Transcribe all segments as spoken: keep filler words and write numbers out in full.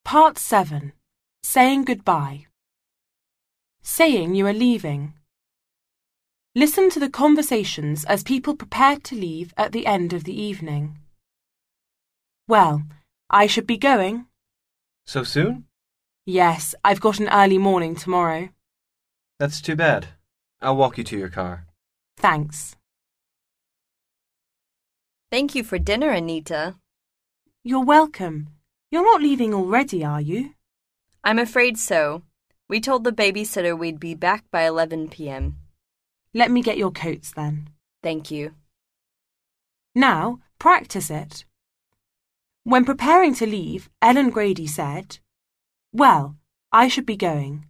Part seven. Saying goodbye. Saying you are leaving. Listen to the conversations as people prepare to leave at the end of the evening. Well, I should be going. So soon? Yes, I've got an early morning tomorrow. That's too bad. I'll walk you to your car. Thanks. Thank you for dinner, Anita. You're welcome. You're not leaving already, are you? I'm afraid so. We told the babysitter we'd be back by eleven p.m. Let me get your coats then. Thank you. Now, practice it. When preparing to leave, Ellen Grady said, "Well, I should be going."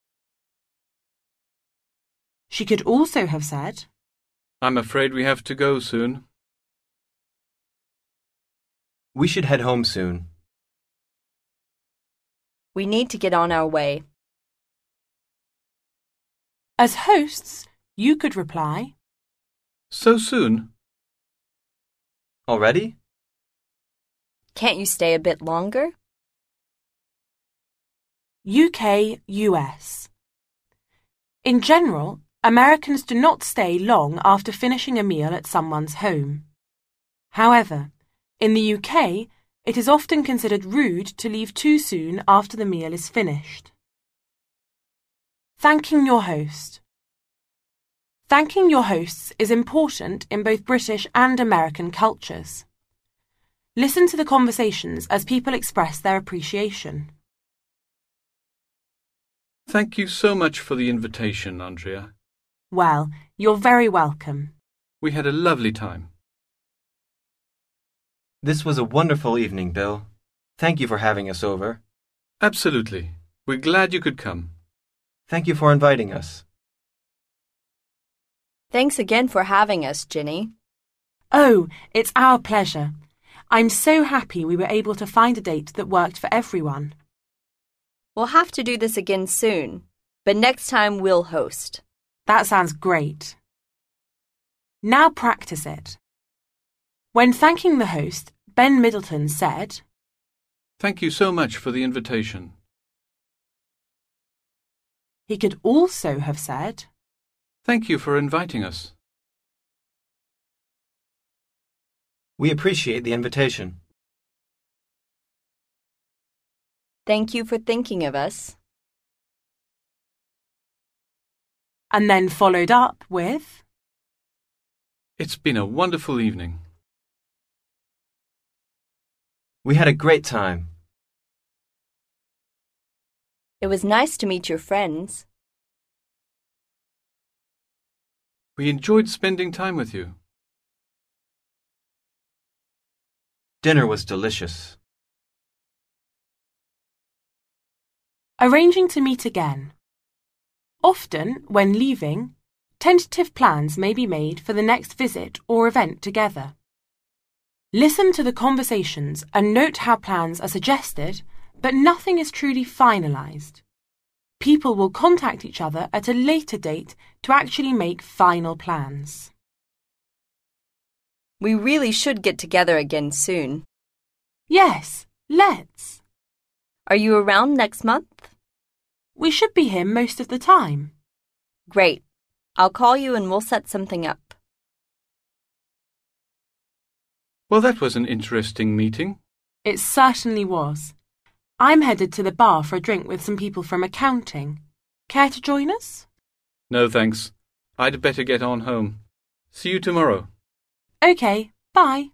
She could also have said, I'm afraid we have to go soon. We should head home soon. We need to get on our way. As hosts, you could reply, So soon? Already? Can't you stay a bit longer? U K U S. In general, Americans do not stay long after finishing a meal at someone's home. However, in the U K, it is often considered rude to leave too soon after the meal is finished. Thanking your host. Thanking your hosts is important in both British and American cultures. Listen to the conversations as people express their appreciation. Thank you so much for the invitation, Andrea. Well, you're very welcome. We had a lovely time. This was a wonderful evening, Bill. Thank you for having us over. Absolutely. We're glad you could come. Thank you for inviting us. Thanks again for having us, Ginny. Oh, it's our pleasure. I'm so happy we were able to find a date that worked for everyone. We'll have to do this again soon, but next time we'll host. That sounds great. Now practice it. When thanking the host, Ben Middleton said, Thank you so much for the invitation. He could also have said, Thank you for inviting us. We appreciate the invitation. Thank you for thinking of us. and then followed up with, It's been a wonderful evening. We had a great time. It was nice to meet your friends. We enjoyed spending time with you. Dinner was delicious. Arranging to meet again. Often, when leaving, tentative plans may be made for the next visit or event together. Listen to the conversations and note how plans are suggested, but nothing is truly finalised. People will contact each other at a later date to actually make final plans. We really should get together again soon. Yes, let's. Are you around next month? We should be here most of the time. Great. I'll call you and we'll set something up. Well, that was an interesting meeting. It certainly was. I'm headed to the bar for a drink with some people from accounting. Care to join us? No, thanks. I'd better get on home. See you tomorrow. OK, bye.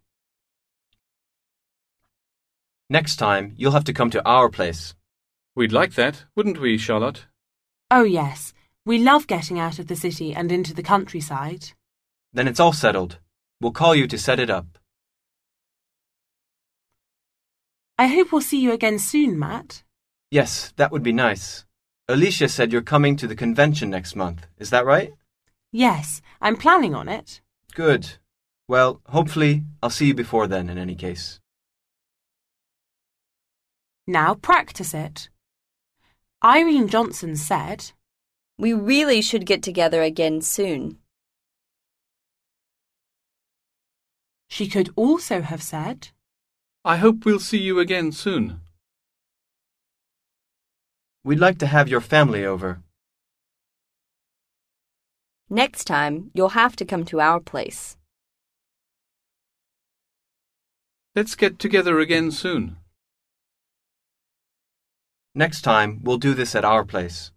Next time, you'll have to come to our place. We'd like that, wouldn't we, Charlotte? Oh, yes. We love getting out of the city and into the countryside. Then it's all settled. We'll call you to set it up. I hope we'll see you again soon, Matt. Yes, that would be nice. Alicia said you're coming to the convention next month. Is that right? Yes, I'm planning on it. Good. Well, hopefully, I'll see you before then in any case. Now practice it. Irene Johnson said, We really should get together again soon. She could also have said, I hope we'll see you again soon. We'd like to have your family over. Next time, you'll have to come to our place. Let's get together again soon. Next time, we'll do this at our place.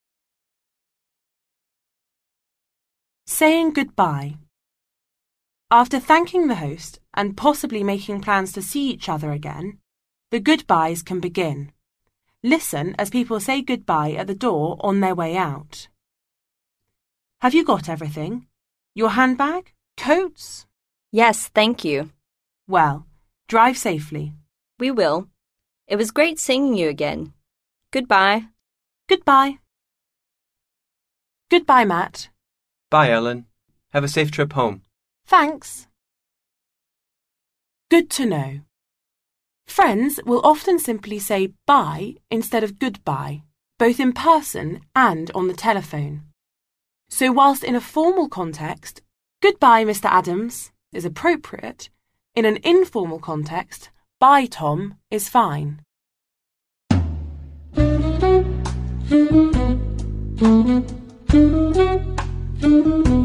Saying goodbye. After thanking the host and possibly making plans to see each other again, the goodbyes can begin. Listen as people say goodbye at the door on their way out. Have you got everything? Your handbag? Coats? Yes, thank you. Well, drive safely. We will. It was great seeing you again. Goodbye. Goodbye. Goodbye, Matt. Bye, Ellen. Have a safe trip home. Thanks. Good to know. Friends will often simply say bye instead of goodbye, both in person and on the telephone. So whilst in a formal context, goodbye, Mister Adams, is appropriate, in an informal context, bye, Tom, is fine. Thank you.